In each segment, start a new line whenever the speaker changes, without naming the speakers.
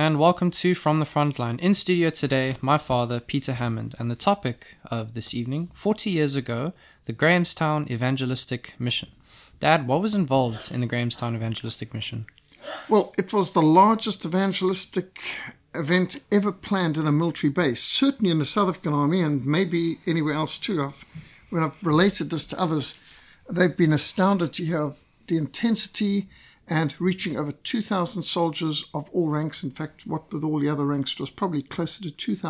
and welcome to From the Frontline. In studio today, my father, Peter Hammond, and the topic of this evening, 40 years ago, the Grahamstown Evangelistic Mission. Dad, what was involved in the Grahamstown Evangelistic Mission?
Well, it was the largest evangelistic event ever planned in a military base, certainly in the South African Army and maybe anywhere else too. When I've related this to others, they've been astounded to hear of the intensity and reaching over 2,000 soldiers of all ranks. In fact, what with all the other ranks, it was probably closer to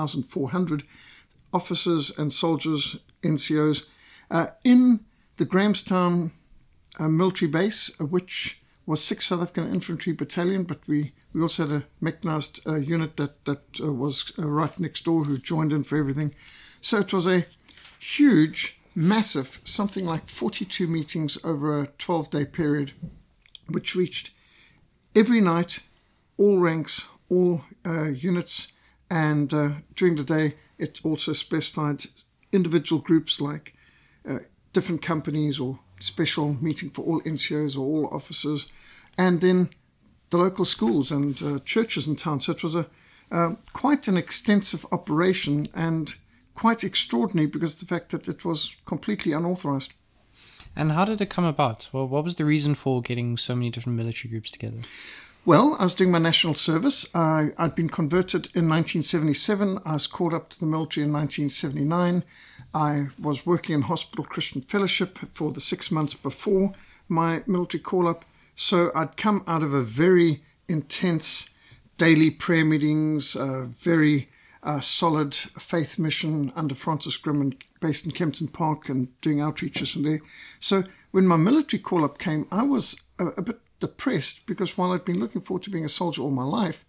2,400 officers and soldiers, NCOs, in the Grahamstown military base, which was 6 South African Infantry Battalion, but we also had a mechanized unit that was right next door who joined in for everything. So it was a huge, massive, something like 42 meetings over a 12-day period, which reached every night, all ranks, all units, and during the day it also specified individual groups like different companies or special meeting for all NCOs or all officers, and then the local schools and churches in town. So it was quite an extensive operation and quite extraordinary because of the fact that it was completely unauthorized.
And how did it come about? Well, what was the reason for getting so many different military groups together?
Well, I was doing my national service. I'd been converted in 1977. I was called up to the military in 1979. I was working in Hospital Christian Fellowship for the 6 months before my military call-up. So I'd come out of a very intense daily prayer meetings, very solid faith mission under Francis Grimm, based in Kempton Park, and doing outreaches from there. So when my military call-up came, I was a bit depressed because while I'd been looking forward to being a soldier all my life,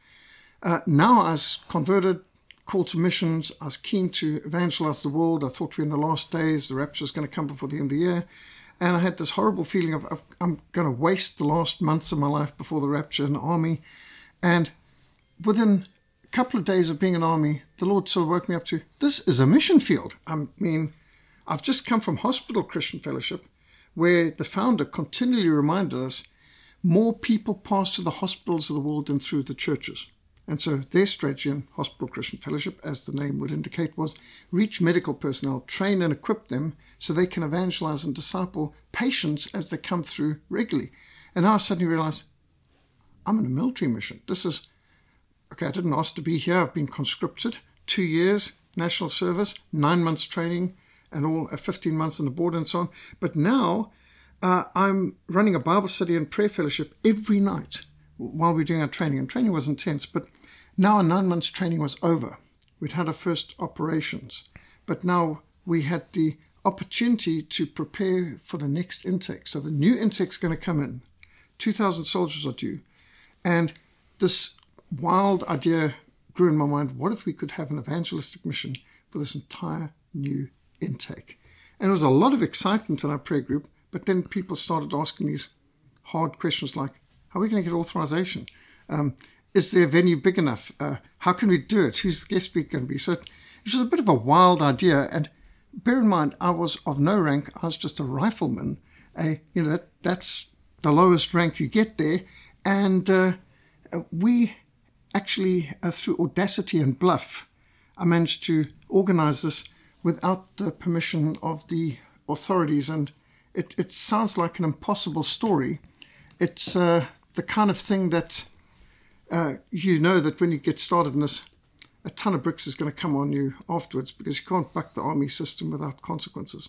now I was converted, called to missions. I was keen to evangelize the world. I thought we were in the last days. The rapture was going to come before the end of the year. And I had this horrible feeling of I'm going to waste the last months of my life before the rapture in the army. And within a couple of days of being in the army, the Lord sort of woke me up to, this is a mission field. I mean, I've just come from Hospital Christian Fellowship, where the founder continually reminded us more people pass to the hospitals of the world than through the churches. And so their strategy in Hospital Christian Fellowship, as the name would indicate, was reach medical personnel, train and equip them so they can evangelize and disciple patients as they come through regularly. And now I suddenly realized, I'm in a military mission. This is, okay, I didn't ask to be here. I've been conscripted, 2 years, national service, 9 months training, and all 15 months on the board and so on. But now I'm running a Bible study and prayer fellowship every night while we're doing our training. And training was intense, but now our 9 months training was over. We'd had our first operations, but now we had the opportunity to prepare for the next intake. So the new intake's going to come in. 2,000 soldiers are due. And this wild idea grew in my mind, what if we could have an evangelistic mission for this entire new intake? And there was a lot of excitement in our prayer group, but then people started asking these hard questions like, how are we going to get authorization? Is their venue big enough? How can we do it? Who's the guest speaker going to be? So it was a bit of a wild idea. And bear in mind, I was of no rank. I was just a rifleman. That's the lowest rank you get there. And we actually, through audacity and bluff, I managed to organize this without the permission of the authorities. And it sounds like an impossible story. It's the kind of thing that you know that when you get started in this, a ton of bricks is going to come on you afterwards because you can't buck the army system without consequences.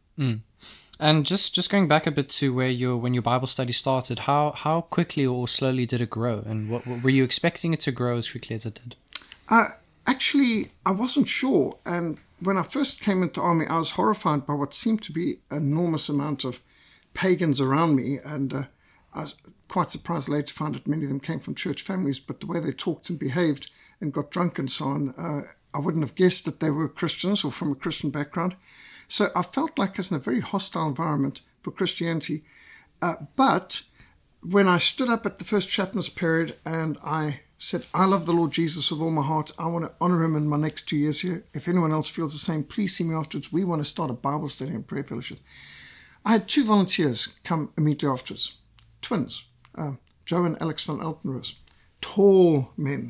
And just going back a bit to when your Bible study started, how quickly or slowly did it grow? And what were you expecting it to grow as quickly as it did?
Actually, I wasn't sure. And when I first came into army, I was horrified by what seemed to be an enormous amount of pagans around me. And I was quite surprised later to find that many of them came from church families, but the way they talked and behaved and got drunk and so on, I wouldn't have guessed that they were Christians or from a Christian background. So I felt like I was in a very hostile environment for Christianity. But when I stood up at the first chaplain's period and I said, I love the Lord Jesus with all my heart. I want to honor him in my next 2 years here. If anyone else feels the same, please see me afterwards. We want to start a Bible study and prayer fellowship. I had 2 volunteers come immediately afterwards. Twins, Joe and Alex van Eltenroos. Tall men,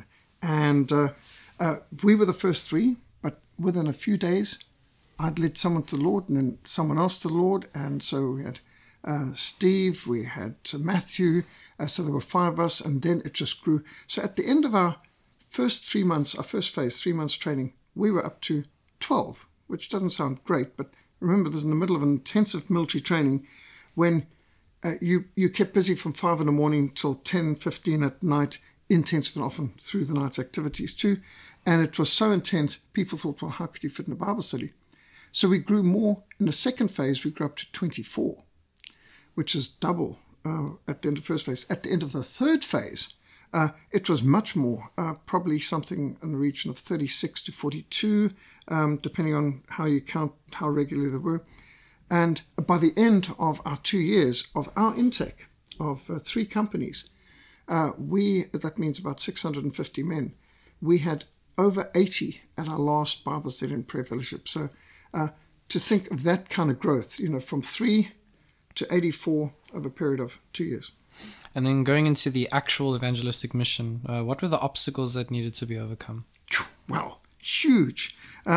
And we were the first three, but within a few days, I'd led someone to the Lord and then someone else to the Lord. And so we had Steve, we had Matthew, so there were 5 of us, and then it just grew. So at the end of our first 3 months, our first phase, 3 months training, we were up to 12, which doesn't sound great, but remember this is in the middle of an intensive military training when you kept busy from 5 in the morning till 10, 15 at night, intensive and often through the night's activities too. And it was so intense, people thought, well, how could you fit in a Bible study? So we grew more. In the second phase, we grew up to 24, which is double at the end of the first phase. At the end of the third phase, it was much more, probably something in the region of 36 to 42, depending on how you count how regularly they were. And by the end of our 2 years of our intake of 3 companies, that means about 650 men, we had over 80 at our last Bible study and prayer fellowship. So to think of that kind of growth, from 3 to 84 over a period of 2 years.
And then going into the actual evangelistic mission, what were the obstacles that needed to be overcome?
Well, huge.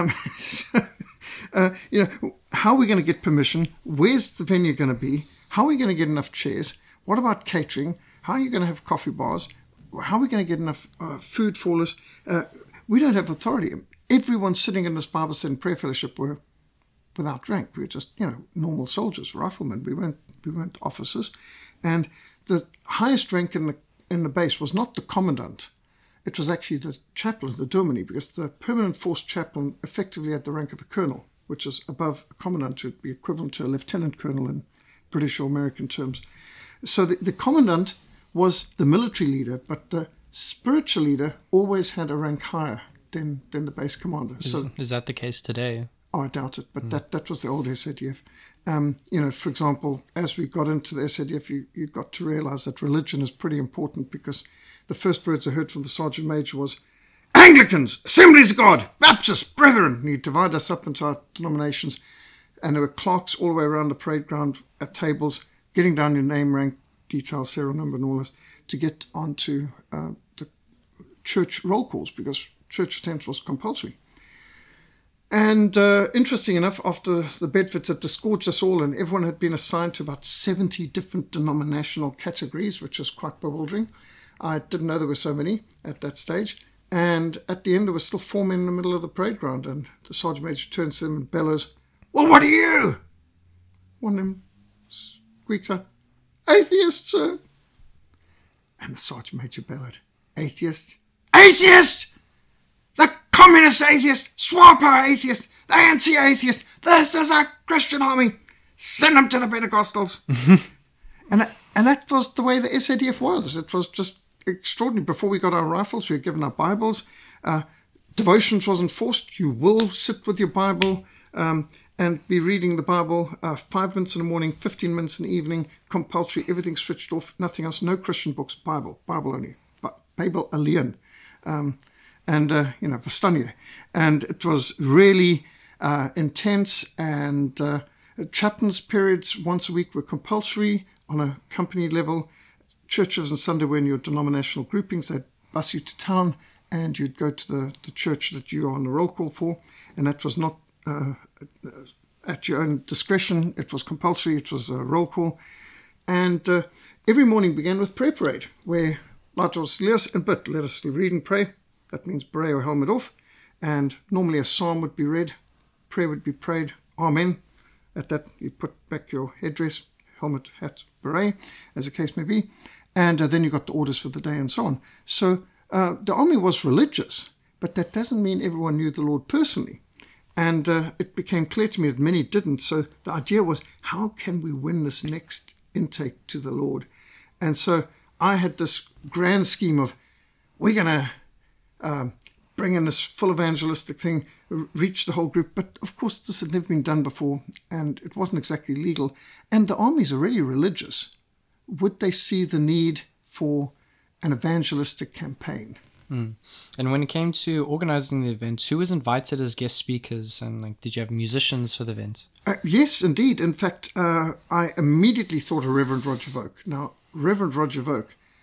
How are we going to get permission? Where's the venue going to be? How are we going to get enough chairs? What about catering? How are you going to have coffee bars? How are we going to get enough food for us? We don't have authority. Everyone sitting in this Bible study and prayer fellowship were without rank. We were just, normal soldiers, riflemen. We weren't officers. And the highest rank in the base was not the commandant. It was actually the chaplain, the dominie, because the permanent force chaplain effectively had the rank of a colonel, which is above a commandant, would be equivalent to a lieutenant colonel in British or American terms. So the commandant was the military leader, but the spiritual leader always had a rank higher than the base commander.
Is that the case today?
Oh, I doubt it, but that was the old SADF. For example, as we got into the SADF, you got to realize that religion is pretty important, because the first words I heard from the Sergeant Major was, Anglicans, Assemblies of God, Baptists, Brethren. And he'd divide us up into our denominations. And there were clerks all the way around the parade ground at tables, getting down your name, rank, detail, serial number and all this, to get onto the church roll calls, because church attendance was compulsory. And interesting enough, after the Bedfords had disgorged us all and everyone had been assigned to about 70 different denominational categories, which was quite bewildering. I didn't know there were so many at that stage. And at the end, there were still 4 men in the middle of the parade ground. And the Sergeant Major turns to them and bellows, well, what are you? One of them squeaks out, atheist, sir. And the Sergeant Major bellowed, atheist? Atheist! The communist atheist, Swar Power atheist, the ANC atheist, this is a Christian army. Send them to the Pentecostals. and that was the way the SADF was. It was just extraordinary. Before we got our rifles, we were given our Bibles. Devotions wasn't forced. You will sit with your Bible and be reading the Bible 5 minutes in the morning, 15 minutes in the evening, compulsory, everything switched off, nothing else, no Christian books, Bible only, Bible alien. Verstanje. And it was really intense, and chaplains periods once a week were compulsory on a company level. Churches on Sunday were in your denominational groupings. They'd bus you to town and you'd go to the church that you are on the roll call for, and that was not at your own discretion. It was compulsory. It was a roll call. And every morning began with prayer parade, where laat ons lees en bid, let us read and pray. That means beret or helmet off. And normally a psalm would be read, prayer would be prayed, Amen. At that, you put back your headdress, helmet, hat, beret, as the case may be. And then you got the orders for the day and so on. So the army was religious, but that doesn't mean everyone knew the Lord personally. And it became clear to me that many didn't. So the idea was, how can we win this next intake to the Lord? And so I had this grand scheme of, we're going to bring in this full evangelistic thing, reach the whole group. But of course, this had never been done before, and it wasn't exactly legal. And the army's already religious. Would they see the need for an evangelistic campaign?
Mm. And when it came to organizing the event, who was invited as guest speakers, and did you have musicians for the event?
Yes, indeed. In fact, I immediately thought of Reverend Roger Voke. Now, Reverend Roger Voke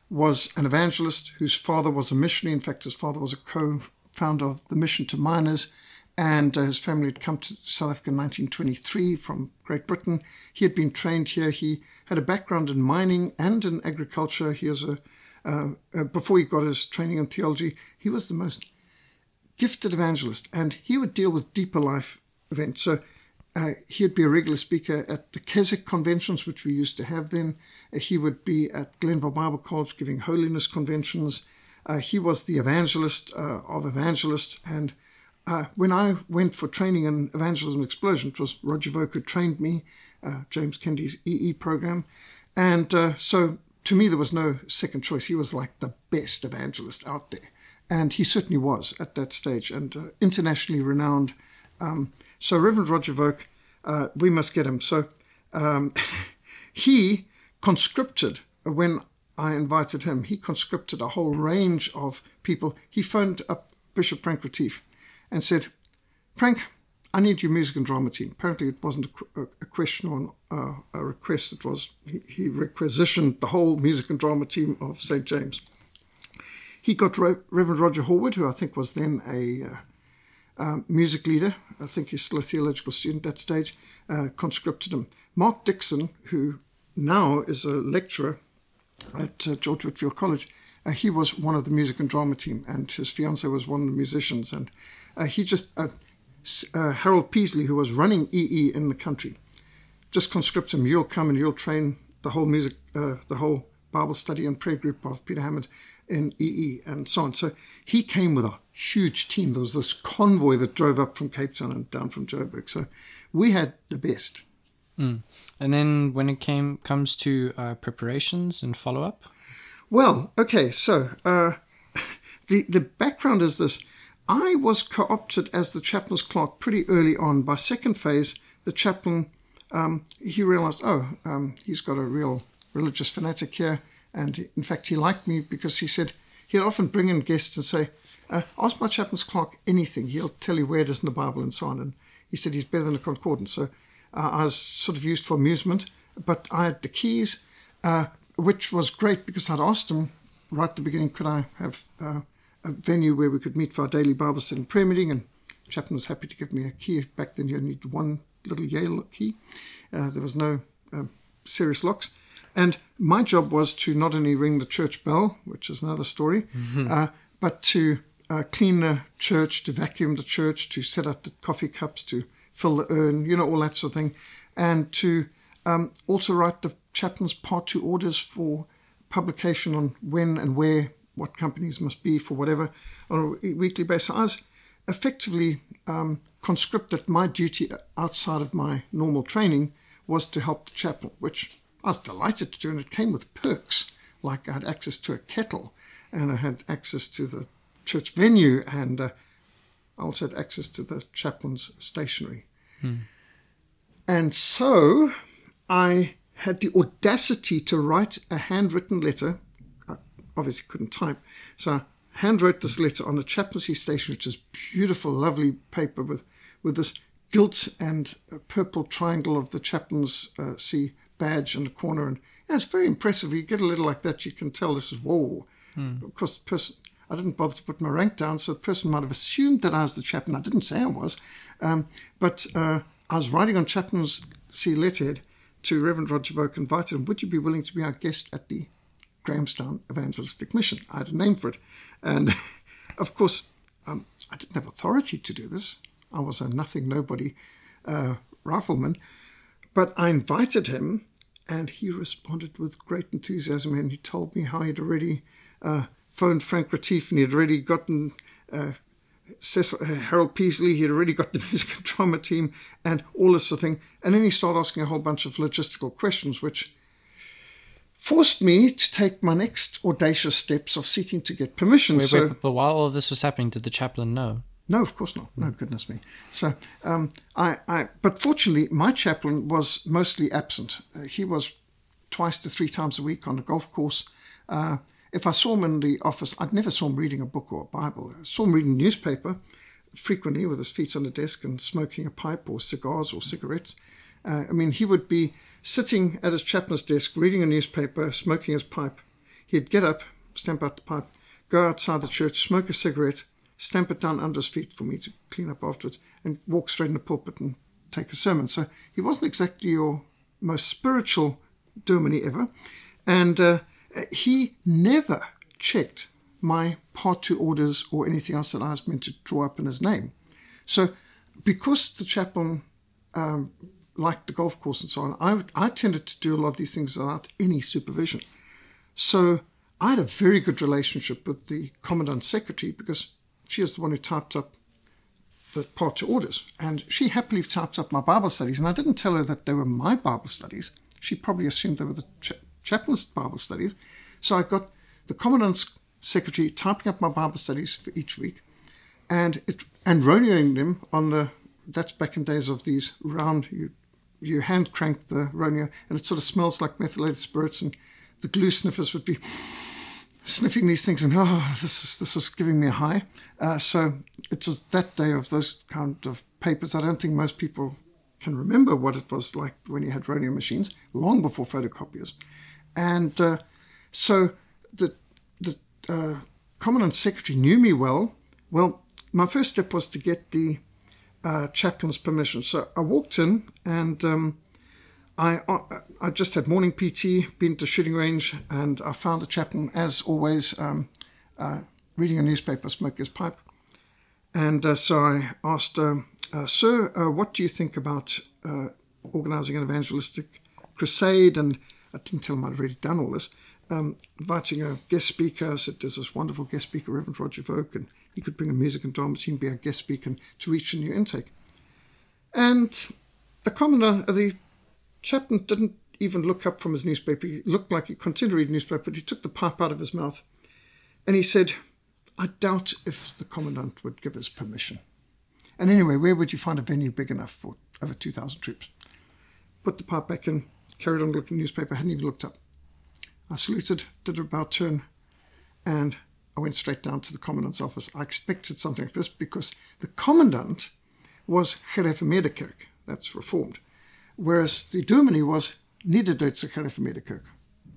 was an evangelist whose father was a missionary. In fact, his father was a co-founder of the Mission to Minors, and his family had come to South Africa in 1923 from Great Britain. He had been trained here. He had a background in mining and in agriculture. He was before he got his training in theology, he was the most gifted evangelist, and he would deal with deeper life events. So he'd be a regular speaker at the Keswick conventions, which we used to have then. He would be at Glenville Bible College giving holiness conventions. He was the evangelist of evangelists. And when I went for training in Evangelism Explosion, it was Roger Voke who trained me, James Kennedy's EE program. And so to me, there was no second choice. He was like the best evangelist out there. And he certainly was at that stage, and internationally renowned. So Reverend Roger Voke, we must get him. So he conscripted, when I invited him, he conscripted a whole range of people. He phoned up Bishop Frank Retief and said, Frank, I need your music and drama team. Apparently it wasn't a question or a request. It was, he requisitioned the whole music and drama team of St. James. He got Reverend Roger Horwood, who I think was then a music leader. I think he's still a theological student at that stage, conscripted him. Mark Dixon, who now is a lecturer at George Whitfield College, he was one of the music and drama team, and his fiancée was one of the musicians. And he just, Harold Peasley, who was running EE in the country, just conscripted him. You'll come and you'll train the whole music, the whole Bible study and prayer group of Peter Hammond in EE and so on. So he came with a huge team. There was this convoy that drove up from Cape Town and down from Joburg. So we had the best.
And then when it comes to preparations and follow-up?
Well, okay, so the background is this. I was co-opted as the chaplain's clerk pretty early on. By second phase, the chaplain, he realized, he's got a real religious fanatic here. And in fact, he liked me because he said he'd often bring in guests and say, ask my chaplain's clerk anything. He'll tell you where it is in the Bible and so on. And he said he's better than a concordance. So I was sort of used for amusement. But I had the keys, which was great because I'd asked him right at the beginning, could I have a venue where we could meet for our daily Bible study and prayer meeting? And the chaplain was happy to give me a key. Back then, you needed one little Yale key. There was no serious locks. And my job was to not only ring the church bell, which is another story, but to clean the church, to vacuum the church, to set up the coffee cups, to fill the urn, all that sort of thing, and to also write the chaplain's Part 2 orders for publication on when and where, what companies must be for whatever, on a weekly basis. I was effectively conscripted. My duty outside of my normal training was to help the chaplain, which I was delighted to do, and it came with perks, like I had access to a kettle, and I had access to the church venue, and I also had access to the chaplain's stationery. And so I had the audacity to write a handwritten letter. I obviously couldn't type, so I handwrote this letter on a chaplaincy stationery, which is beautiful, lovely paper with this gilt and purple triangle of the chaplain's badge in the corner, and it's very impressive. You get a letter like that, you can tell this is whoa. Of course, the person, I didn't bother to put my rank down, so the person might have assumed that I was the chaplain. I didn't say I was, but I was writing on chaplaincy letterhead to Reverend Roger Voke, invited him, would you be willing to be our guest at the Grahamstown Evangelistic Mission? I had a name for it, and of course I didn't have authority to do this. I was a nothing, nobody rifleman, but I invited him, and he responded with great enthusiasm, and he told me how he'd already phoned Frank Retief, and he had already gotten Harold Peasley, he had already got the music and drama team, and all this sort of thing. And then he started asking a whole bunch of logistical questions, which forced me to take my next audacious steps of seeking to get permission.
But while all of this was happening, did the chaplain know?
No, of course not. No, goodness me. So, but fortunately, my chaplain was mostly absent. He was 2 to 3 times a week on the golf course. If I saw him in the office, I'd never saw him reading a book or a Bible. I saw him reading a newspaper frequently with his feet on the desk and smoking a pipe or cigars or cigarettes. He would be sitting at his chaplain's desk, reading a newspaper, smoking his pipe. he'd get up, stamp out the pipe, go outside the church, smoke a cigarette, stamp it down under his feet for me to clean up afterwards, and walk straight in the pulpit and take a sermon. So he wasn't exactly your most spiritual dominie ever. And he never checked my Part 2 orders or anything else that I was meant to draw up in his name. So because the chaplain liked the golf course and so on, I tended to do a lot of these things without any supervision. So I had a very good relationship with the Commandant's secretary because she was the one who typed up the Part 2 orders. And she happily typed up my Bible studies. And I didn't tell her that they were my Bible studies. She probably assumed they were the chaplain's Bible studies. So I got the Commandant's secretary typing up my Bible studies for each week and roneoing them on the, that's back in days of these round, you hand crank the roneo and it sort of smells like methylated spirits, and the glue sniffers would be sniffing these things and, this is giving me a high. So it was that day of those kind of papers. I don't think most people can remember what it was like when you had roneo machines, long before photocopiers. And so the Commandant Secretary knew me well. Well, my first step was to get the chaplain's permission. So I walked in and I just had morning PT, been to shooting range, and I found the chaplain, as always, reading a newspaper, smoking his pipe. And so I asked, Sir, what do you think about organizing an evangelistic crusade? And I didn't tell him I'd already done all this. Inviting a guest speaker. I said, there's this wonderful guest speaker, Reverend Roger Voke, and he could bring a music and drama team, be a guest speaker, and to reach a new intake. And the chaplain didn't even look up from his newspaper. He looked like he continued to read newspaper, but he took the pipe out of his mouth. And he said, I doubt if the commandant would give us permission. And anyway, where would you find a venue big enough for over 2,000 troops? Put the pipe back in, carried on looking at the newspaper, hadn't even looked up. I saluted, did a about turn, and I went straight down to the commandant's office. I expected something like this because the commandant was Gereformeerde Kerk, that's Reformed, whereas the dominee was Niederduitse Gereformeerde Kerk.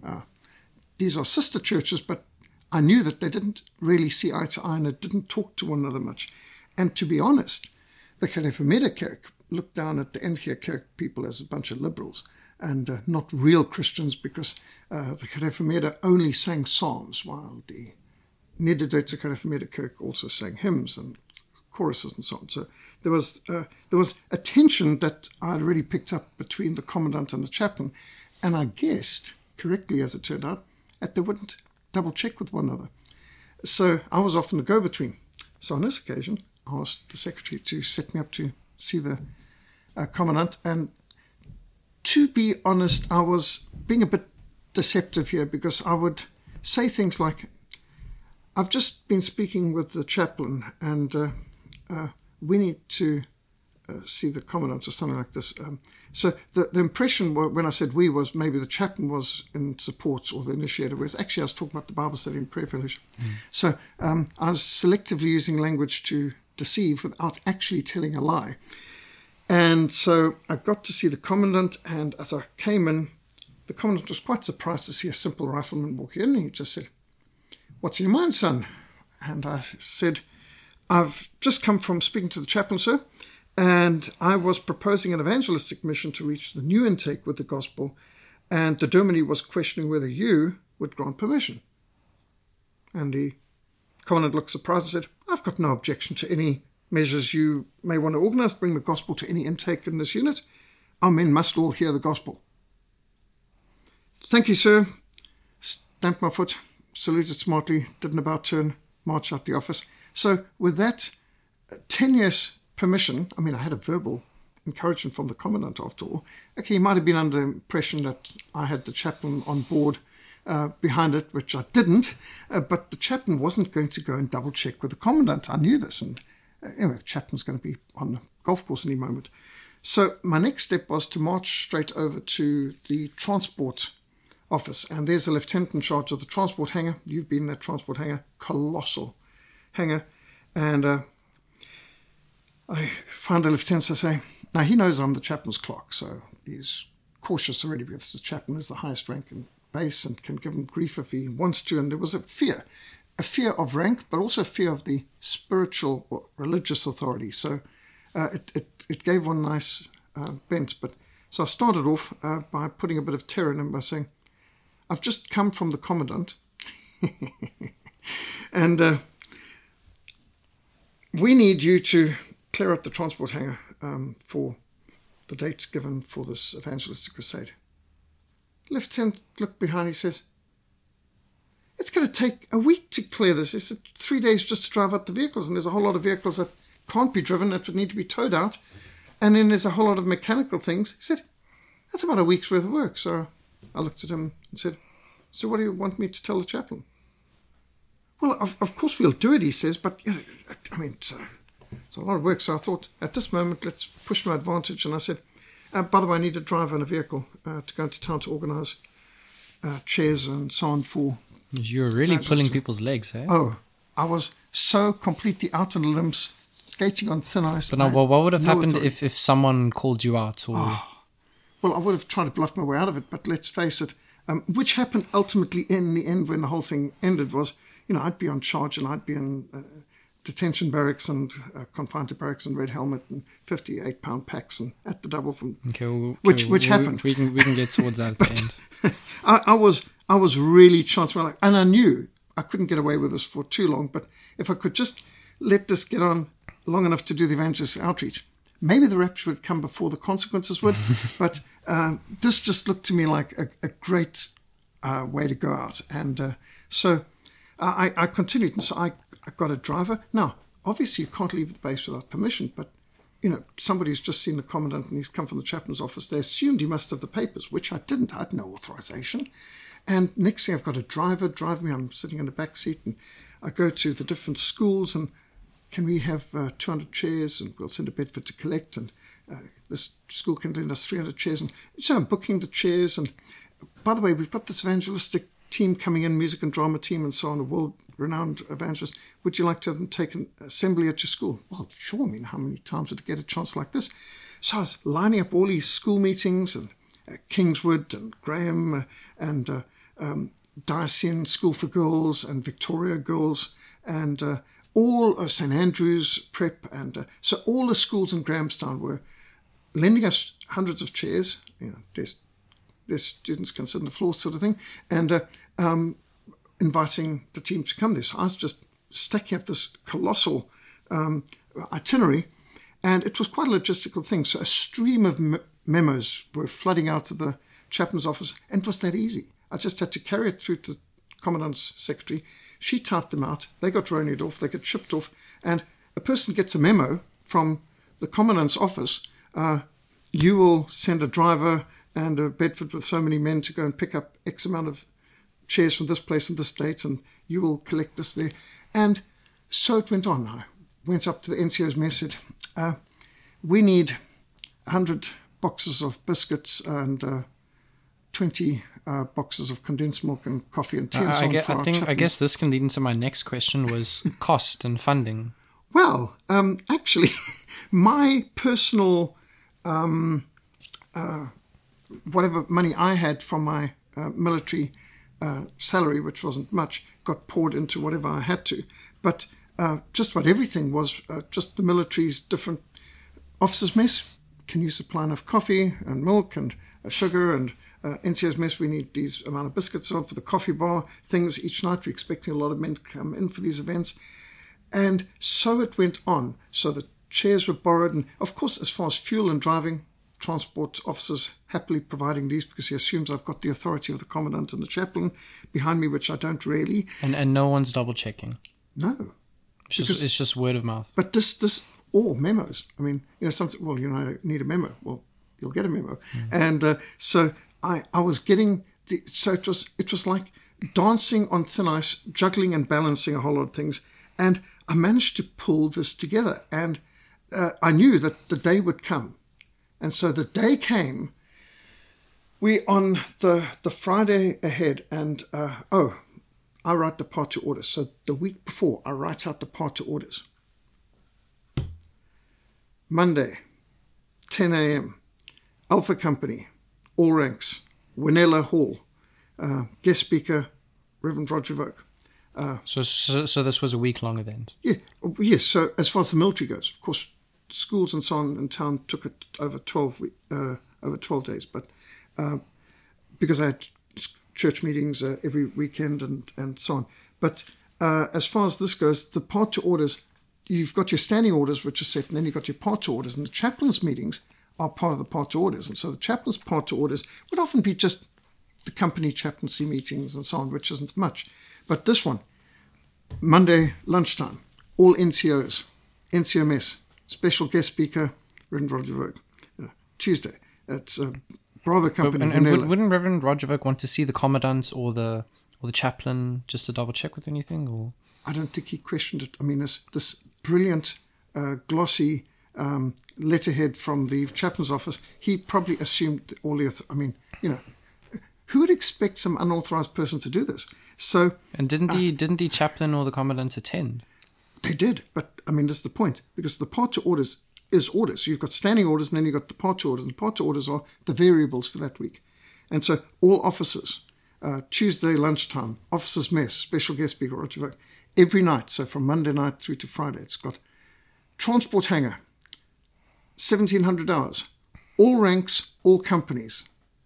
These are sister churches, but I knew that they didn't really see eye to eye and they didn't talk to one another much. And to be honest, the Gereformeerde Kerk looked down at the NG Kerk people as a bunch of liberals and not real Christians, because the Gereformeerde only sang psalms, while the Niederduitse Gereformeerde Kerk also sang hymns and choruses and so on. So there was a tension that I had already picked up between the commandant and the chaplain, and I guessed, correctly as it turned out, that they wouldn't double check with one another. So I was often the go-between. So on this occasion, I asked the secretary to set me up to see the commandant, and to be honest, I was being a bit deceptive here, because I would say things like, I've just been speaking with the chaplain and we need to see the commandant, or something like this. So the impression when I said we was maybe the chaplain was in support, or the initiator, whereas actually I was talking about the Bible study and prayer fellowship. So I was selectively using language to deceive without actually telling a lie. And so I got to see the commandant, and as I came in, the commandant was quite surprised to see a simple rifleman walk in. He just said, "What's in your mind, son?" And I said, "I've just come from speaking to the chaplain, sir, and I was proposing an evangelistic mission to reach the new intake with the gospel, and the dominee was questioning whether you would grant permission." And the commandant looked surprised and said, "I've got no objection to any measures you may want to organize to bring the gospel to any intake in this unit. Our men must all hear the gospel." "Thank you, sir." Stamped my foot, saluted smartly, did an about turn, marched out the office. So with that tenuous permission, I mean, I had a verbal encouragement from the commandant after all. Okay, he might have been under the impression that I had the chaplain on board behind it, which I didn't, but the chaplain wasn't going to go and double check with the commandant. I knew this, and anyway, the chaplain's going to be on the golf course any moment. So my next step was to march straight over to the transport office, and there's a lieutenant in charge of the transport hangar. You've been in that transport hangar, colossal hangar. And I found the lieutenant. I say, now he knows I'm the chaplain's clerk, so he's cautious already, because the chaplain is the highest rank, and base and can give him grief if he wants to. And there was a fear of rank, but also a fear of the spiritual or religious authority. So it gave one nice bent. But so I started off by putting a bit of terror in him by saying, I've just come from the commandant, and we need you to clear out the transport hangar for the dates given for this evangelistic crusade. Lieutenant looked behind, he said, it's going to take a week to clear this. He said 3 days just to drive out the vehicles, and there's a whole lot of vehicles that can't be driven, that would need to be towed out, and then there's a whole lot of mechanical things. He said, that's about a week's worth of work. So I looked at him and said, so what do you want me to tell the chaplain? Well, of course we'll do it, he says, but you know, I mean, it's a lot of work. So I thought, at this moment, let's push my advantage. And I said, by the way, I need a driver and a vehicle to go into town to organise chairs and so on for...
You're really pulling people's legs, eh?
Oh, I was so completely out on the limbs, skating on thin ice.
But now, what would have happened if someone called you out? Or...
Well, I would have tried to bluff my way out of it, but let's face it, which happened ultimately in the end when the whole thing ended was, you know, I'd be on charge and I'd be in detention barracks and confined to barracks and red helmet and 58-pound packs and at the double from which happened.
We can get towards that at the end.
I was really chanced, and I knew I couldn't get away with this for too long. But if I could just let this get on long enough to do the evangelist outreach, maybe the rapture would come before the consequences would. But this just looked to me like a great way to go out, and so I continued, and so I got a driver. Now, obviously, you can't leave the base without permission, but, you know, somebody's just seen the commandant and he's come from the chaplain's office. They assumed he must have the papers, which I didn't. I had no authorization. And next thing, I've got a driver drive me. I'm sitting in the back seat, and I go to the different schools, and can we have 200 chairs, and we'll send a Bedford to collect, and this school can lend us 300 chairs. And so I'm booking the chairs. And by the way, we've got this evangelistic team coming in, music and drama team and so on, a world-renowned evangelist. Would you like to have them take an assembly at your school? Well, sure. I mean, how many times would I get a chance like this? So I was lining up all these school meetings, and Kingswood and Graham and Dyson School for Girls and Victoria Girls and all St. Andrew's Prep. And so all the schools in Grahamstown were lending us hundreds of chairs, you know, their students can sit on the floor sort of thing, and inviting the team to come there. So I was just stacking up this colossal itinerary, and it was quite a logistical thing. So a stream of memos were flooding out of the chaplain's office, and it was that easy. I just had to carry it through to the commandant's secretary. She typed them out. They got ronied off. They got shipped off. And a person gets a memo from the commandant's office. You will send a driver and a Bedford with so many men to go and pick up X amount of chairs from this place and this date, and you will collect this there. And so it went on. I went up to the NCO's mess, said, we need 100 boxes of biscuits and 20 boxes of condensed milk and coffee and tea and so on.
I guess this can lead into my next question, was cost and funding.
Well, actually, my personal... whatever money I had from my military salary, which wasn't much, got poured into whatever I had to. But just about everything was just the military's different officers' mess. Can you supply enough coffee and milk and sugar? And NCO's mess, we need these amount of biscuits on for the coffee bar things each night. We're expecting a lot of men to come in for these events. And so it went on. So the chairs were borrowed. And of course, as far as fuel and driving, transport officers happily providing these because he assumes I've got the authority of the commandant and the chaplain behind me, which I don't really.
And no one's double checking.
No,
it's just word of mouth.
But this all memos. I mean, you know, something. Well, you know, I need a memo. Well, you'll get a memo. And so I was getting. So it was like dancing on thin ice, juggling and balancing a whole lot of things, and I managed to pull this together. And I knew that the day would come. And so the day came, we on the Friday ahead, and I write the part to orders. So the week before, I write out the part to orders. Monday, 10 a.m., Alpha Company, all ranks, Winella Hall, Guest speaker, Reverend Roger Voke.
So this was a week-long event?
Yeah, yes. So as far as the military goes, of course, schools and so on in town took it over 12 days, but because I had church meetings every weekend and so on. But as far as this goes, the part to orders, you've got your standing orders, which are set, and then you've got your part to orders, and the chaplain's meetings are part of the part to orders. And so the chaplain's part to orders would often be just the company chaplaincy meetings and so on, which isn't much. But this one, Monday lunchtime, all NCOs, NCMS, special guest speaker, Reverend Roger Voke. Tuesday, it's Bravo Company.
And wouldn't Reverend Roger Voke want to see the commandant or the chaplain just to double check with anything? Or
I don't think he questioned it. I mean, this brilliant, glossy letterhead from the chaplain's office, he probably assumed all the... I mean, who would expect some unauthorized person to do this? So,
and didn't the chaplain or the commandant attend?
They did, but I mean, that's the point, because the part to orders is orders. You've got standing orders, and then you've got the part to orders, and the part to orders are the variables for that week. And so all officers, Tuesday lunchtime, officers mess, special guest speaker, Roger Voke, every night, so from Monday night through to Friday, it's got transport hangar, 1,700 hours, all ranks, all companies,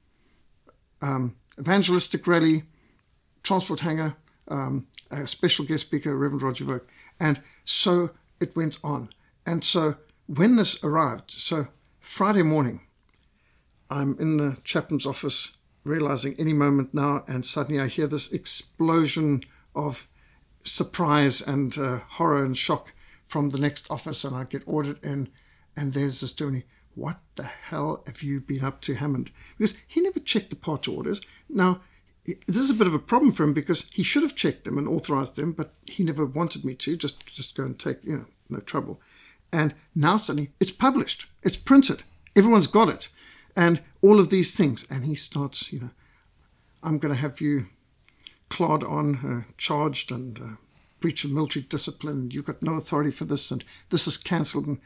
evangelistic rally, transport hangar, a special guest speaker, Reverend Roger Voke. And so it went on. And so when this arrived, so Friday morning, I'm in the chaplain's office, realizing any moment now, and suddenly I hear this explosion of surprise and horror and shock from the next office, and I get ordered in, and there's this Tony, what the hell have you been up to, Hammond? Because he never checked the part orders. Now, this is a bit of a problem for him, because he should have checked them and authorized them, but he never wanted me to, just go and take, no trouble. And now suddenly it's published, it's printed, everyone's got it, and all of these things. And he starts, I'm going to have you clawed on, charged, and breach of military discipline. You've got no authority for this, and this is cancelled.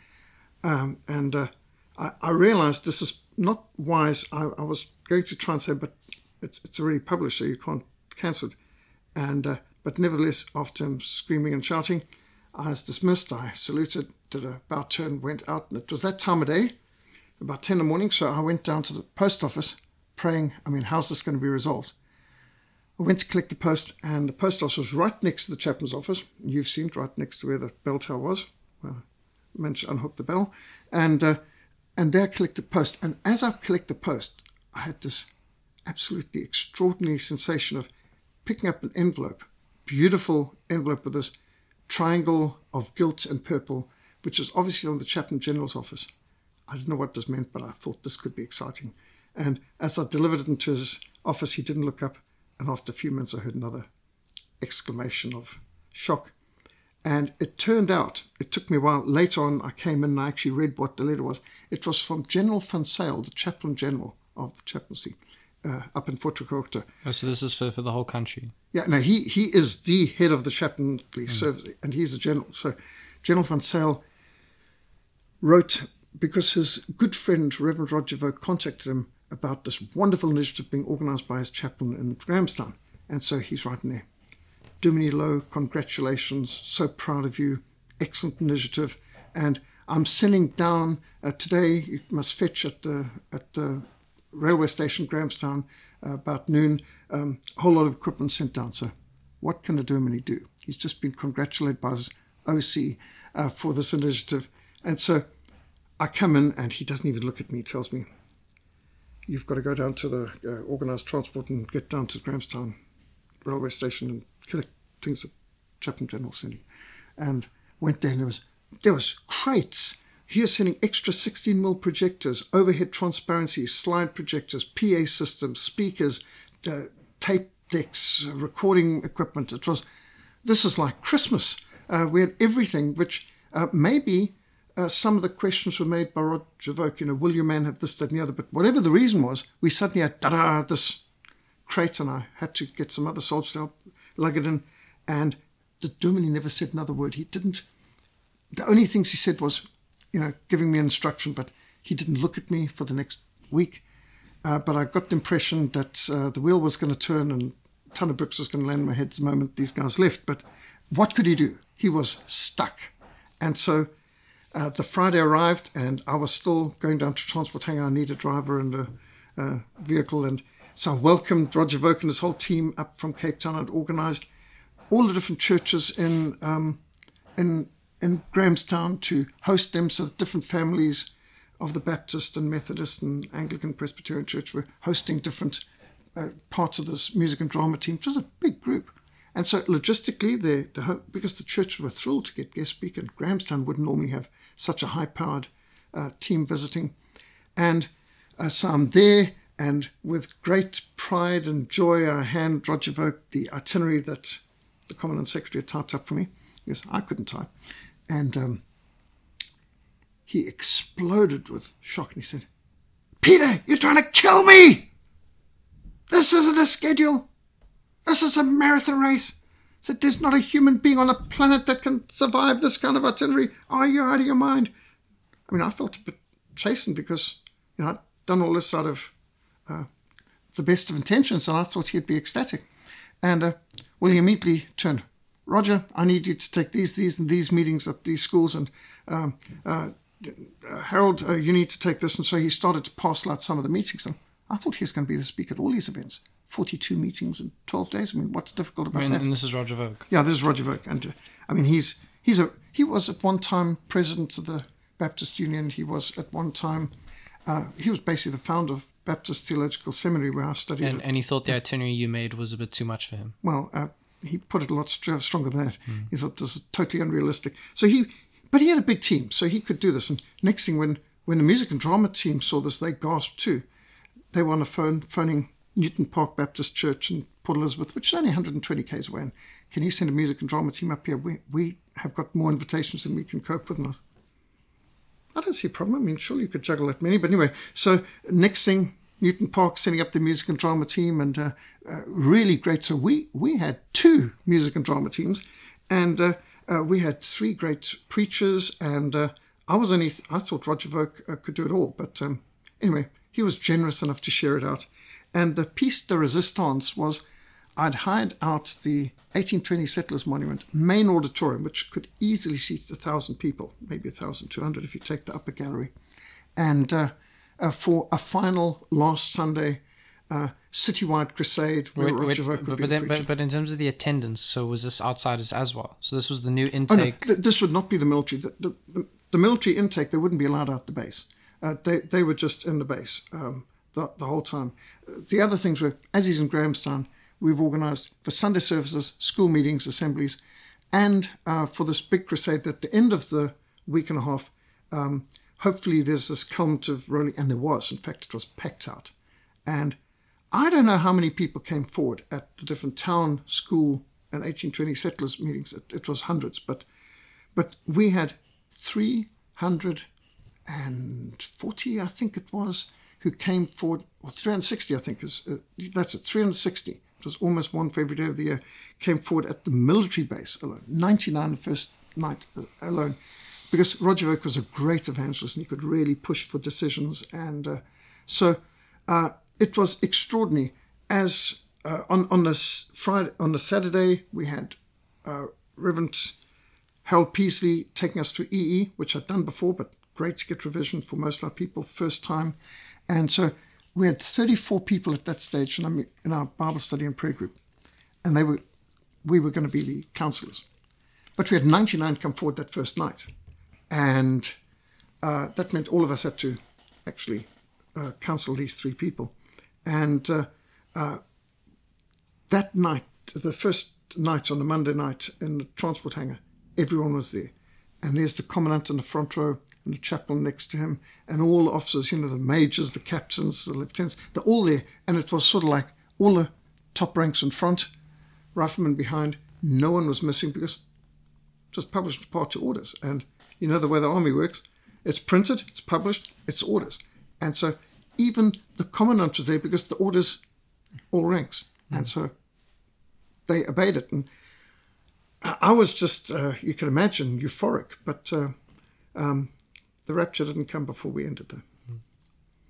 And I realized this is not wise. I was going to try and say, but it's already published, so you can't cancel it. And but nevertheless, after him screaming and shouting, I was dismissed. I saluted, did a bow turn, went out, and it was that time of day, about 10 in the morning. So I went down to the post office, praying, how's this going to be resolved? I went to collect the post, and the post office was right next to the chaplain's office. You've seen it, right next to where the bell tower was. I managed to unhook the bell, and there I collected the post. And as I collected the post, I had this absolutely extraordinary sensation of picking up an envelope, beautiful envelope with this triangle of gilt and purple, which was obviously from the Chaplain General's office. I didn't know what this meant, but I thought this could be exciting. And as I delivered it into his office, he didn't look up. And after a few minutes, I heard another exclamation of shock. And it turned out, it took me a while, later on I came in and I actually read what the letter was. It was from General Van Zyl, the Chaplain General of the chaplaincy, up in Fort Recookta.
Oh, so this is for the whole country?
Yeah, no, he is the head of the chaplaincy service, and he's a general. So General Van Zyl wrote, because his good friend Reverend Roger Voke contacted him about this wonderful initiative being organised by his chaplain in Grahamstown. And so he's writing there, Dumini Low, congratulations, so proud of you, excellent initiative. And I'm sending down today, you must fetch at the railway station, Grahamstown, about noon, a whole lot of equipment sent down. So what can a Dumini do? He's just been congratulated by his OC for this initiative. And so I come in and he doesn't even look at me. He tells me, you've got to go down to the organised transport and get down to Grahamstown railway station and collect things that Chaplain General sent you. And went there, and there was crates. He is sending extra 16mm projectors, overhead transparency, slide projectors, PA systems, speakers, tape decks, recording equipment. This is like Christmas. We had everything, which maybe some of the questions were made by Roger Voke, will your man have this, that, and the other? But whatever the reason was, we suddenly had this crate, and I had to get some other soldiers to help lug it in. And the Dumini never said another word. He didn't. The only things he said was, giving me instruction, but he didn't look at me for the next week. but I got the impression that the wheel was going to turn and a ton of bricks was going to land on my head the moment these guys left. But what could he do? He was stuck. And so the Friday arrived, and I was still going down to Transport Hangar. I need a driver and a vehicle. And so I welcomed Roger Voke and his whole team up from Cape Town. I'd organised all the different churches in Grahamstown to host them, so that different families of the Baptist and Methodist and Anglican Presbyterian Church were hosting different parts of this music and drama team. It was a big group. And so logistically, because the churches were thrilled to get guest speaker, and Grahamstown wouldn't normally have such a high-powered team visiting. And so I'm there, and with great pride and joy, I hand Roger Voke the itinerary that the Commandant Secretary had typed up for me, because I couldn't type. And he exploded with shock, and he said, "Peter, you're trying to kill me! This isn't a schedule. This is a marathon race." He said, "There's not a human being on the planet that can survive this kind of itinerary. Are you out of your mind?" I mean, I felt a bit chastened because, I'd done all this out of the best of intentions, and I thought he'd be ecstatic. And, he immediately turned, "Roger, I need you to take these, and these meetings at these schools, and Harold, you need to take this." And so he started to parcel out some of the meetings. And I thought he was going to be the speaker at all these events. 42 meetings in 12 days. I mean, what's difficult about that?
And this is Roger Voke.
Yeah, this is Roger Voke. And he was at one time president of the Baptist Union. He was at one time, he was basically the founder of Baptist Theological Seminary, where I studied.
And he thought the itinerary you made was a bit too much for him.
Well, he put it a lot stronger than that. He thought this is totally unrealistic. But he had a big team, so he could do this. And next thing, when the music and drama team saw this, they gasped too. They were on the phone, phoning Newton Park Baptist Church in Port Elizabeth, which is only 120 k's away. And can you send a music and drama team up here? We have got more invitations than we can cope with. And I don't see a problem. I mean, surely you could juggle that many. But anyway, so next thing, Newton Park sending up the music and drama team, and really great. So we had 2 music and drama teams, and we had 3 great preachers, and I thought Roger Voke could do it all. But anyway, he was generous enough to share it out. And the piece de resistance was, I'd hired out the 1820 Settlers Monument main auditorium, which could easily seat 1,000 people, maybe 1,200 if you take the upper gallery. And for a final last Sunday citywide crusade where Roger Voke would be the preacher.
But in terms of the attendance, so was this outsiders as well? So this was the new intake?
Oh, no, this would not be the military. The military intake, they wouldn't be allowed out the base. They were just in the base the whole time. The other things were, as is in Grahamstown, we've organised for Sunday services, school meetings, assemblies, and for this big crusade at the end of the week and a half, hopefully there's this cumulative rolling, and there was. In fact, it was packed out. And I don't know how many people came forward at the different town, school, and 1820 settlers meetings. It was hundreds, but we had 340, I think it was, who came forward, or 360, I think that's it, 360. It was almost one for every day of the year, came forward at the military base alone, 99 the first night alone, because Roger Voke was a great evangelist and he could really push for decisions. And so it was extraordinary. As on this Friday, on the Saturday, we had Reverend Harold Peasley taking us through EE, which I'd done before, but great to get revision for most of our people, first time. And so we had 34 people at that stage in our Bible study and prayer group. And we were going to be the counselors. But we had 99 come forward that first night. And that meant all of us had to actually counsel these 3 people. And that night, the first night on the Monday night in the transport hangar, everyone was there. And there's the commandant in the front row and the chaplain next to him and all the officers, the majors, the captains, the lieutenants, they're all there. And it was sort of like all the top ranks in front, riflemen behind. No one was missing because it was published in party orders. And you know the way the army works. It's printed, it's published, it's orders. And so even the commandant was there because the orders, all ranks. And so they obeyed it. And I was just, you can imagine, euphoric. But the rapture didn't come before we ended there.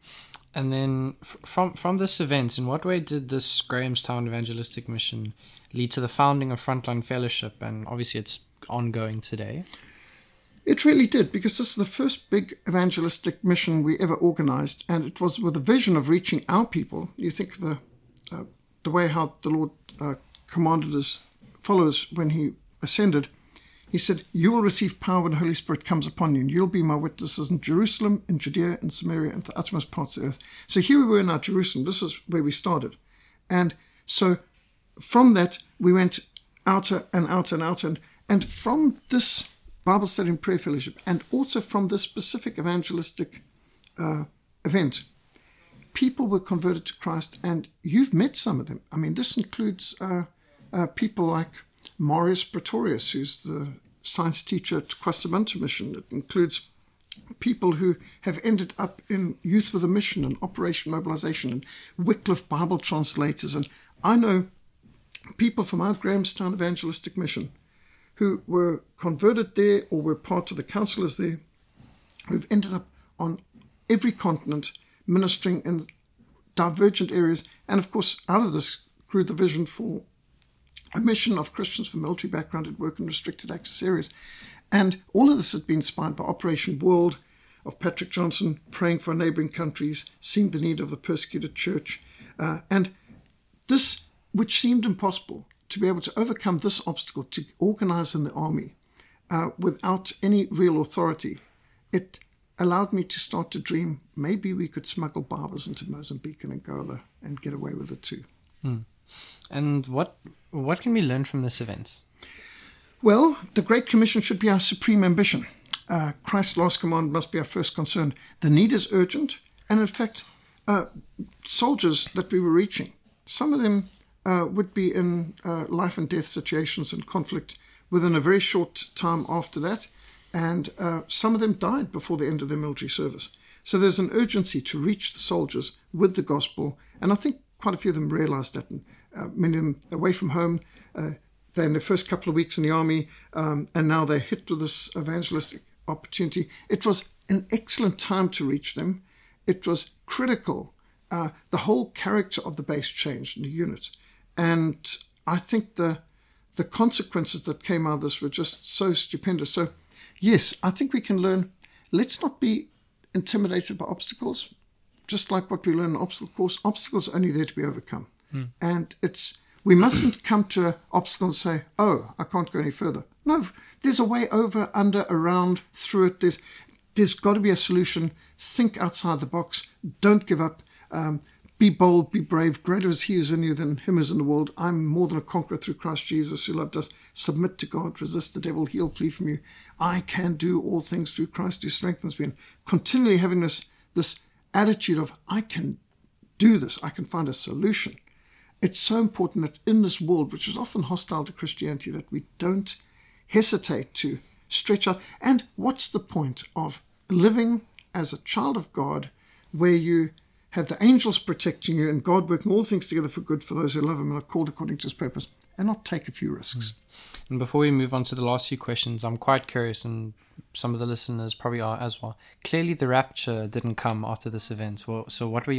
And then from this event, in what way did this Grahamstown Evangelistic Mission lead to the founding of Frontline Fellowship? And obviously it's ongoing today.
It really did, because this is the first big evangelistic mission we ever organized, and it was with a vision of reaching our people. You think the way how the Lord commanded his followers when he ascended. He said, "You will receive power when the Holy Spirit comes upon you, and you'll be my witnesses in Jerusalem, in Judea, in Samaria, and the uttermost parts of the earth." So here we were in our Jerusalem. This is where we started. And so from that, we went outer and outer and outer. And from this Bible study and prayer fellowship, and also from this specific evangelistic event, people were converted to Christ, and you've met some of them. I mean, this includes people like Marius Pretorius, who's the science teacher at Kwasabuntu Mission. It includes people who have ended up in Youth with a Mission and Operation Mobilization and Wycliffe Bible translators. And I know people from our Grahamstown Evangelistic Mission who were converted there or were part of the counselors there, who've ended up on every continent ministering in divergent areas. And of course, out of this grew the vision for a mission of Christians from military background at work in restricted access areas. And all of this had been inspired by Operation World of Patrick Johnson, praying for neighboring countries, seeing the need of the persecuted church. And this, which seemed impossible, to be able to overcome this obstacle, to organize in the army without any real authority, it allowed me to start to dream maybe we could smuggle barbers into Mozambique and Angola and get away with it too.
And what can we learn from this event?
Well, the Great Commission should be our supreme ambition. Christ's last command must be our first concern. The need is urgent, and in fact, soldiers that we were reaching, some of them would be in life and death situations and conflict within a very short time after that, and some of them died before the end of their military service. So there's an urgency to reach the soldiers with the gospel, and I think quite a few of them realized that. And, many of them away from home, they're in their first couple of weeks in the army, and now they're hit with this evangelistic opportunity. It was an excellent time to reach them. It was critical. The whole character of the base changed in the unit. And I think the consequences that came out of this were just so stupendous. So, yes, I think we can learn. Let's not be intimidated by obstacles. Just like what we learn in an obstacle course, obstacles are only there to be overcome. And we mustn't come to an obstacle and say, "Oh, I can't go any further." No, there's a way over, under, around, through it. There's got to be a solution. Think outside the box. Don't give up. Be bold, be brave. Greater is he who's in you than him who's in the world. I'm more than a conqueror through Christ Jesus who loved us. Submit to God, resist the devil, he'll flee from you. I can do all things through Christ who strengthens me. And continually having this attitude of, I can do this. I can find a solution. It's so important that in this world, which is often hostile to Christianity, that we don't hesitate to stretch out. And what's the point of living as a child of God where you have the angels protecting you and God working all things together for good for those who love him and are called according to his purpose, and not take a few risks?
And before we move on to the last few questions, I'm quite curious, and some of the listeners probably are as well. Clearly the rapture didn't come after this event. So what were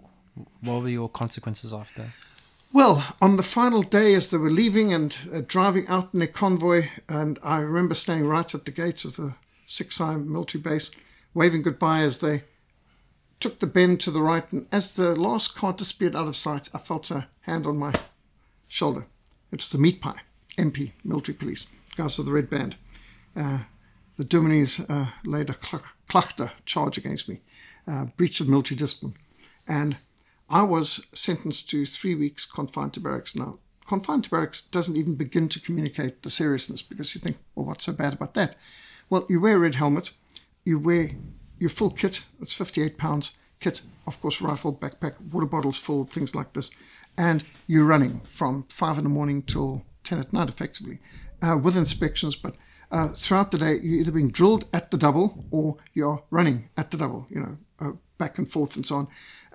your consequences after?
Well, on the final day as they were leaving and driving out in their convoy, and I remember standing right at the gates of the 6i military base, waving goodbye as they took the bend to the right, and as the last car disappeared out of sight, I felt a hand on my shoulder. It was the Meat Pie, MP, military police, guys with the red band. The Dominees laid a clachter charge against me, breach of military discipline. And I was sentenced to 3 weeks confined to barracks. Now, confined to barracks doesn't even begin to communicate the seriousness, because you think, well, what's so bad about that? Well, you wear a red helmet, you wear your full kit, it's 58 pounds kit, of course, rifle, backpack, water bottles full, things like this. And you're running from 5 in the morning till 10 at night, effectively, with inspections. But throughout the day, you're either being drilled at the double or you're running at the double, back and forth and so on.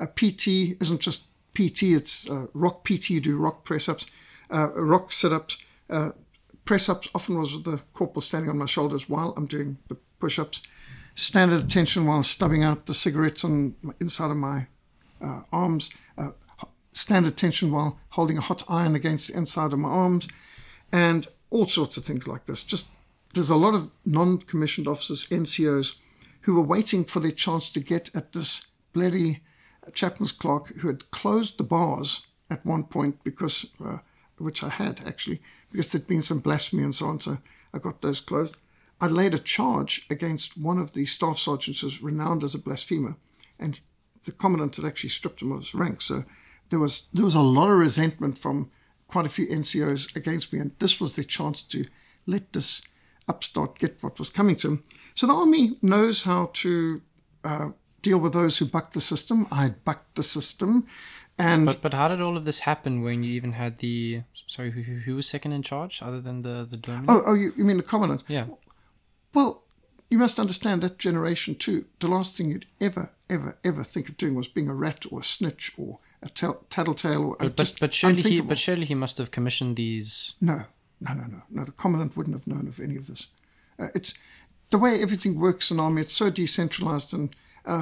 PT isn't just PT, it's rock PT. You do rock press-ups, rock sit-ups. Press-ups often was with the corporal standing on my shoulders while I'm doing the push-ups. Standard attention while stubbing out the cigarettes on inside of my arms, stand attention while holding a hot iron against the inside of my arms, and all sorts of things like this. Just there's a lot of non-commissioned officers, NCOs, who were waiting for their chance to get at this bloody chaplain's clerk who had closed the bars at one point because, which I had actually, because there'd been some blasphemy and so on, so I got those closed. I laid a charge against one of the staff sergeants who was renowned as a blasphemer, and the commandant had actually stripped him of his rank. So there was a lot of resentment from quite a few NCOs against me, and this was their chance to let this upstart get what was coming to him. So the army knows how to deal with those who buck the system. I bucked the system. And
but how did all of this happen when you even had the... Sorry, who was second in charge other than the dominant?
Oh, you mean the commandant?
Yeah.
Well, you must understand that generation too. The last thing you'd ever think of doing was being a rat or a snitch or a tattletale. Or
but surely he must have commissioned these.
No. The commandant wouldn't have known of any of this. It's the way everything works in army. It's so decentralized, and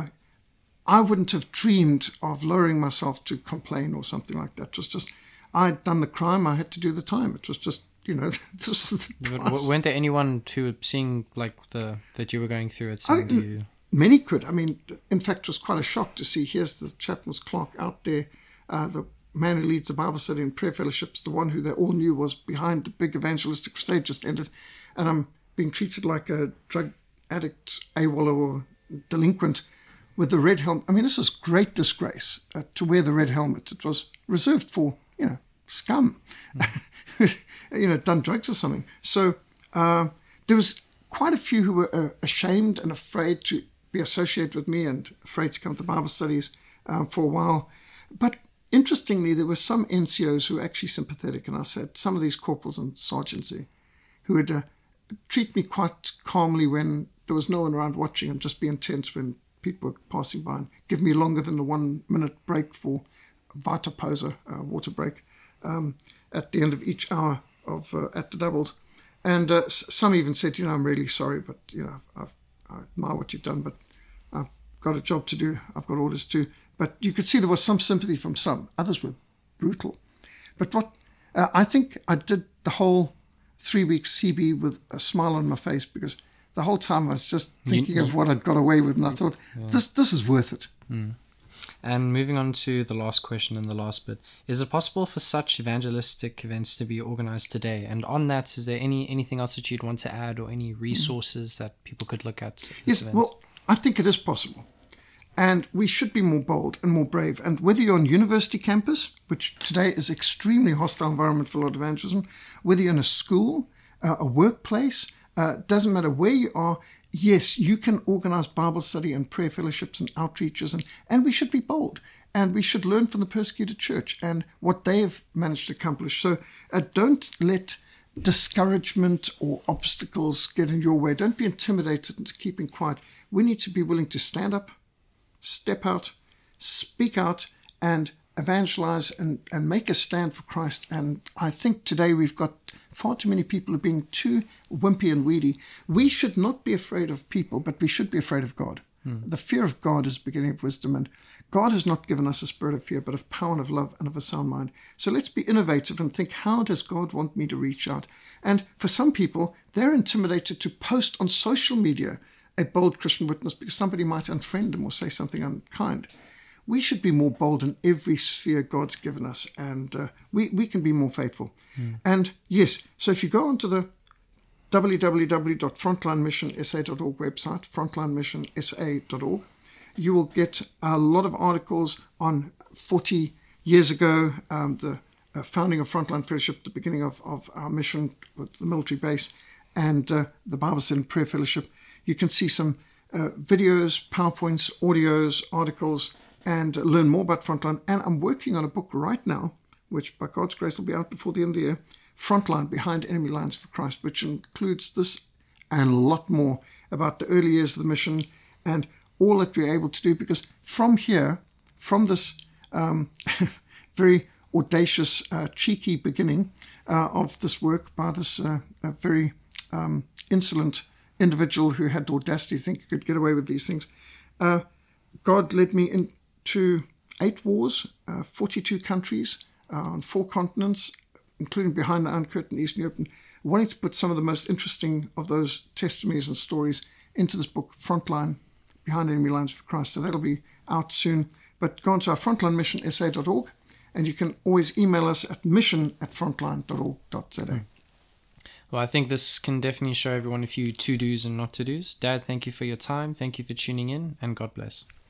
I wouldn't have dreamed of lowering myself to complain or something like that. It was just I'd done the crime. I had to do the time. It was just. This is the price.
Weren't there anyone who seeing like that you were going through it? You...
Many could. I mean, in fact, it was quite a shock to see here's the chaplain's clerk out there, the man who leads the Bible study and prayer fellowships, the one who they all knew was behind the big evangelistic crusade just ended, and I'm being treated like a drug addict, AWOL or delinquent with the red helmet. I mean, this is great disgrace to wear the red helmet. It was reserved for, scum. Done drugs or something. So there was quite a few who were ashamed and afraid to be associated with me and afraid to come to Bible studies for a while. But interestingly, there were some NCOs who were actually sympathetic, and I said some of these corporals and sergeants who would treat me quite calmly when there was no one around watching and just be intense when people were passing by and give me longer than the 1 minute break for Vita Poser, water break, at the end of each hour of at the doubles. And some even said, I'm really sorry, but, I admire what you've done, but I've got a job to do. I've got orders to. But you could see there was some sympathy from some. Others were brutal. But what I think I did the whole 3 weeks CB with a smile on my face, because the whole time I was just thinking of what I'd got away with, and I thought, this is worth it.
Mm. And moving on to the last question and the last bit, is it possible for such evangelistic events to be organized today? And on that, is there anything else that you'd want to add, or any resources that people could look at this event?
Well, I think it is possible. And we should be more bold and more brave. And whether you're on university campus, which today is extremely hostile environment for a lot of evangelism, whether you're in a school, a workplace, doesn't matter where you are, yes, you can organize Bible study and prayer fellowships and outreaches, and we should be bold. And we should learn from the persecuted church and what they've managed to accomplish. So don't let discouragement or obstacles get in your way. Don't be intimidated into keeping quiet. We need to be willing to stand up, step out, speak out, and evangelize and make a stand for Christ. And I think today we've got far too many people who are being too wimpy and weedy. We should not be afraid of people, but we should be afraid of God. The fear of God is the beginning of wisdom, and God has not given us a spirit of fear, but of power and of love and of a sound mind. So let's be innovative and think, how does God want me to reach out? And for some people, they're intimidated to post on social media a bold Christian witness because somebody might unfriend them or say something unkind. We should be more bold in every sphere God's given us, and we can be more faithful. And yes, so if you go onto the www.frontlinemissionsa.org website, frontlinemissionsa.org, you will get a lot of articles on 40 years ago, the founding of Frontline Fellowship, the beginning of our mission with the military base, and the Bible Study and Prayer Fellowship. You can see some videos, PowerPoints, audios, articles, and learn more about Frontline. And I'm working on a book right now, which by God's grace will be out before the end of the year, Frontline, Behind Enemy Lines for Christ, which includes this and a lot more about the early years of the mission and all that we're able to do. Because from here, from this very audacious, cheeky beginning of this work by this very insolent individual who had the audacity to think he could get away with these things, God led me into 8 wars, 42 countries on 4 continents, including behind the Iron Curtain, Eastern Europe, and wanting to put some of the most interesting of those testimonies and stories into this book, Frontline, Behind Enemy Lines for Christ. So that'll be out soon. But go on to our frontlinemissionsa.org, and you can always email us at mission@frontline.org.za.
Well, I think this can definitely show everyone a few to-dos and not to-dos. Dad, thank you for your time. Thank you for tuning in, and God bless.